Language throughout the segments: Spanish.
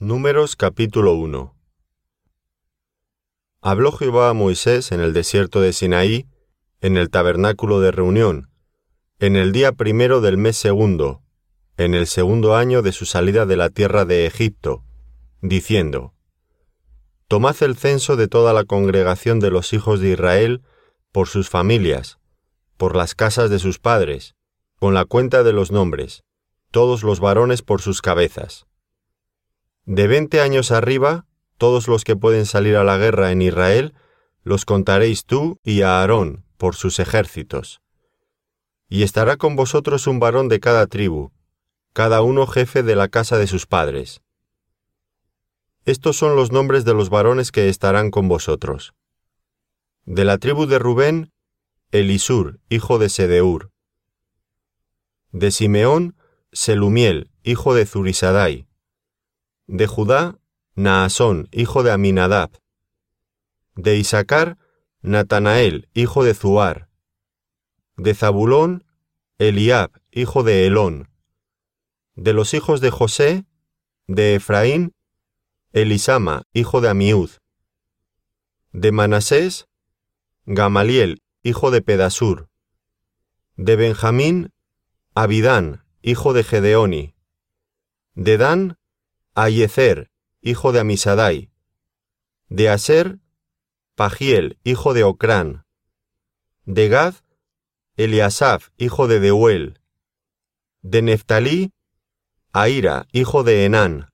Números capítulo 1. Habló Jehová a Moisés en el desierto de Sinaí, en el tabernáculo de reunión, en el día primero del mes segundo, en el segundo año de su salida de la tierra de Egipto, diciendo: Tomad el censo de toda la congregación de los hijos de Israel por sus familias, por las casas de sus padres, con la cuenta de los nombres, todos los varones por sus cabezas. De 20 años arriba, todos los que pueden salir a la guerra en Israel, los contaréis tú y a Aarón por sus ejércitos. Y estará con vosotros un varón de cada tribu, cada uno jefe de la casa de sus padres. Estos son los nombres de los varones que estarán con vosotros. De la tribu de Rubén, Elisur, hijo de Sedeur. De Simeón, Selumiel, hijo de Zurisadai. De Judá, Naasón, hijo de Aminadab. De Isacar, Natanael, hijo de Zuar. De Zabulón, Eliab, hijo de Helón. De los hijos de José, de Efraín, Elisama, hijo de Amiud. De Manasés, Gamaliel, hijo de Pedasur. De Benjamín, Abidán, hijo de Gedeoni. De Dan, Aiezer, hijo de Amisadai. De Aser, Pagiel, hijo de Ocrán. De Gad, Eliasaf, hijo de Deuel. De Neftalí, Ahira, hijo de Enán.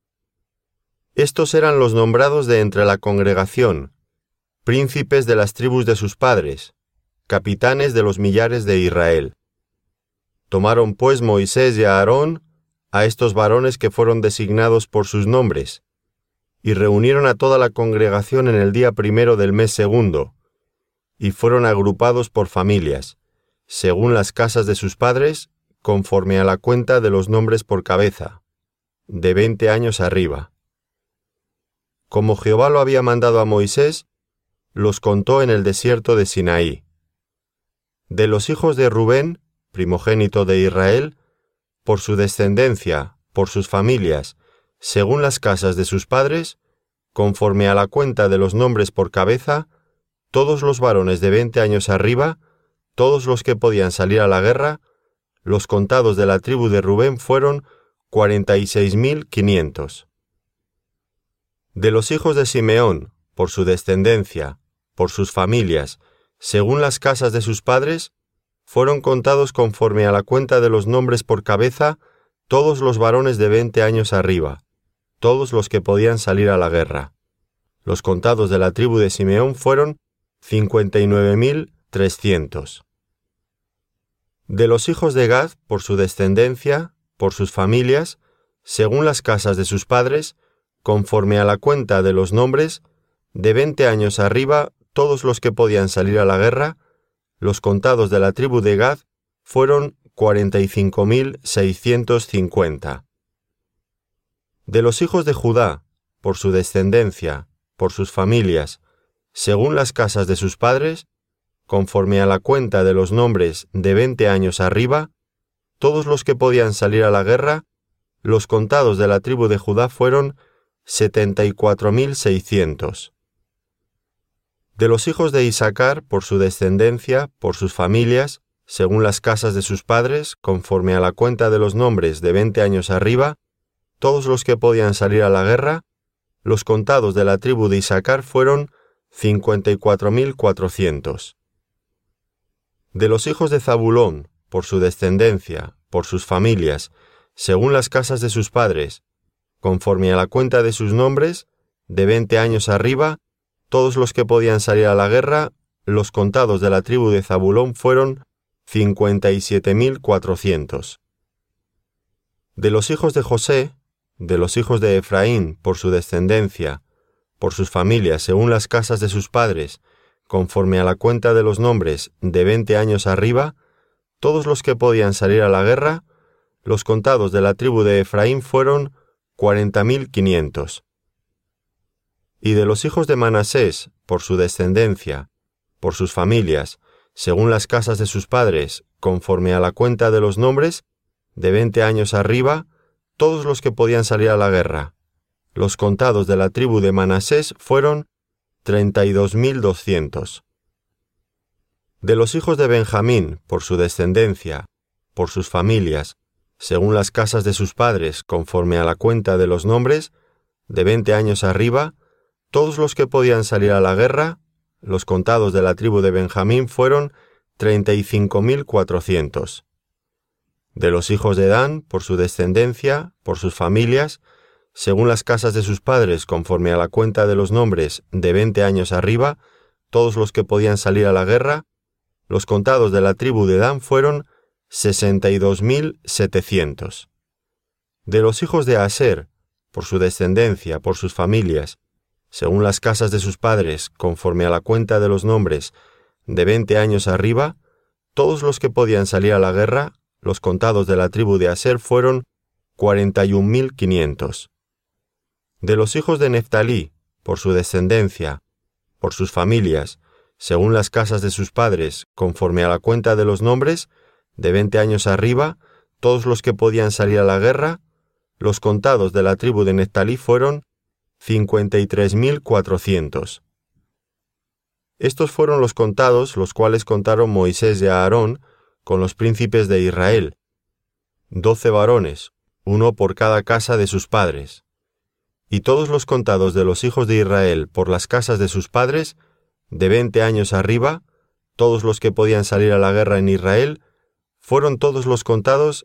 Estos eran los nombrados de entre la congregación, príncipes de las tribus de sus padres, capitanes de los millares de Israel. Tomaron pues Moisés y Aarón a estos varones que fueron designados por sus nombres, y reunieron a toda la congregación en el día primero del mes segundo, y fueron agrupados por familias, según las casas de sus padres, conforme a la cuenta de los nombres por cabeza, de 20 años arriba. Como Jehová lo había mandado a Moisés, los contó en el desierto de Sinaí. De los hijos de Rubén, primogénito de Israel, por su descendencia, por sus familias, según las casas de sus padres, conforme a la cuenta de los nombres por cabeza, todos los varones de 20 años arriba, todos los que podían salir a la guerra, los contados de la tribu de Rubén fueron 46.500. De los hijos de Simeón, por su descendencia, por sus familias, según las casas de sus padres, fueron contados conforme a la cuenta de los nombres por cabeza todos los varones de 20 años arriba, todos los que podían salir a la guerra. Los contados de la tribu de Simeón fueron 59.300. De los hijos de Gad, por su descendencia, por sus familias, según las casas de sus padres, conforme a la cuenta de los nombres, de 20 años arriba, todos los que podían salir a la guerra, los contados de la tribu de Gad fueron 45.650. De los hijos de Judá, por su descendencia, por sus familias, según las casas de sus padres, conforme a la cuenta de los nombres de 20 años arriba, todos los que podían salir a la guerra, los contados de la tribu de Judá fueron 74.600. De los hijos de Isacar, por su descendencia, por sus familias, según las casas de sus padres, conforme a la cuenta de los nombres de 20 años arriba, todos los que podían salir a la guerra, los contados de la tribu de Isacar fueron 54.400. De los hijos de Zabulón, por su descendencia, por sus familias, según las casas de sus padres, conforme a la cuenta de sus nombres, de 20 años arriba, todos los que podían salir a la guerra, los contados de la tribu de Zabulón fueron 57.400. De los hijos de José, de los hijos de Efraín, por su descendencia, por sus familias, según las casas de sus padres, conforme a la cuenta de los nombres, de 20 años arriba, todos los que podían salir a la guerra, los contados de la tribu de Efraín fueron 40.500. Y de los hijos de Manasés, por su descendencia, por sus familias, según las casas de sus padres, conforme a la cuenta de los nombres, de 20 años arriba, todos los que podían salir a la guerra, Los contados de la tribu de Manasés fueron 32.200. De los hijos de Benjamín, por su descendencia, por sus familias, según las casas de sus padres, conforme a la cuenta de los nombres, de 20 años arriba, todos los que podían salir a la guerra, los contados de la tribu de Benjamín fueron 35.400. De los hijos de Dan, por su descendencia, por sus familias, según las casas de sus padres, conforme a la cuenta de los nombres, de 20 años arriba, todos los que podían salir a la guerra, los contados de la tribu de Dan fueron 62.700. De los hijos de Aser, por su descendencia, por sus familias, según las casas de sus padres, conforme a la cuenta de los nombres, de 20 años arriba, todos los que podían salir a la guerra, los contados de la tribu de Aser fueron 41.500. De los hijos de Neftalí, por su descendencia, por sus familias, según las casas de sus padres, conforme a la cuenta de los nombres, de 20 años arriba, todos los que podían salir a la guerra, los contados de la tribu de Neftalí fueron 53.400. Estos fueron los contados, los cuales contaron Moisés y Aarón con los príncipes de Israel, 12 varones, uno por cada casa de sus padres. Y todos los contados de los hijos de Israel por las casas de sus padres, de 20 años arriba, todos los que podían salir a la guerra en Israel, fueron todos los contados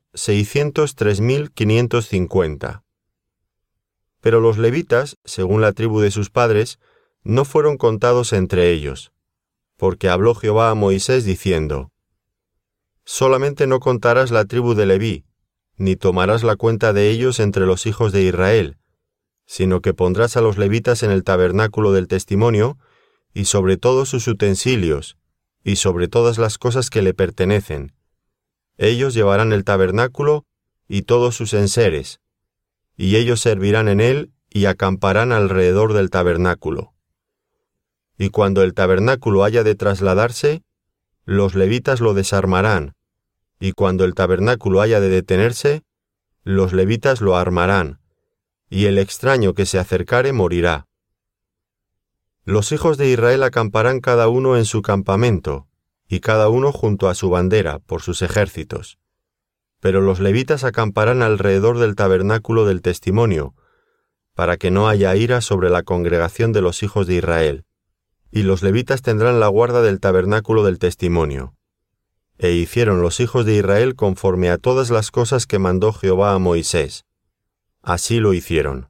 603.550. Pero los levitas, según la tribu de sus padres, no fueron contados entre ellos, porque habló Jehová a Moisés diciendo: Solamente no contarás la tribu de Leví, ni tomarás la cuenta de ellos entre los hijos de Israel, sino que pondrás a los levitas en el tabernáculo del testimonio, y sobre todos sus utensilios, y sobre todas las cosas que le pertenecen. Ellos llevarán el tabernáculo y todos sus enseres, y ellos servirán en él y acamparán alrededor del tabernáculo. Y cuando el tabernáculo haya de trasladarse, los levitas lo desarmarán, y cuando el tabernáculo haya de detenerse, los levitas lo armarán, y el extraño que se acercare morirá. Los hijos de Israel acamparán cada uno en su campamento, y cada uno junto a su bandera, por sus ejércitos. Pero los levitas acamparán alrededor del tabernáculo del testimonio, para que no haya ira sobre la congregación de los hijos de Israel. Y los levitas tendrán la guarda del tabernáculo del testimonio. E hicieron los hijos de Israel conforme a todas las cosas que mandó Jehová a Moisés. Así lo hicieron.